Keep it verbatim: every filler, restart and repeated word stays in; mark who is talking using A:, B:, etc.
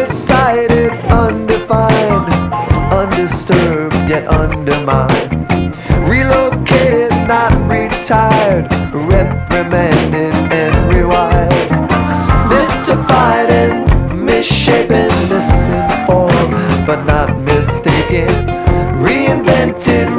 A: undecided, undefined, undisturbed yet undermined, relocated, not retired, reprimanded and rewired, mystified and misshapen, misinformed but not mistaken, reinvented,